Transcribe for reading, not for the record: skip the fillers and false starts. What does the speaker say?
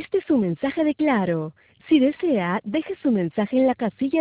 Este es su mensaje de Claro. Si desea, deje su mensaje en la casilla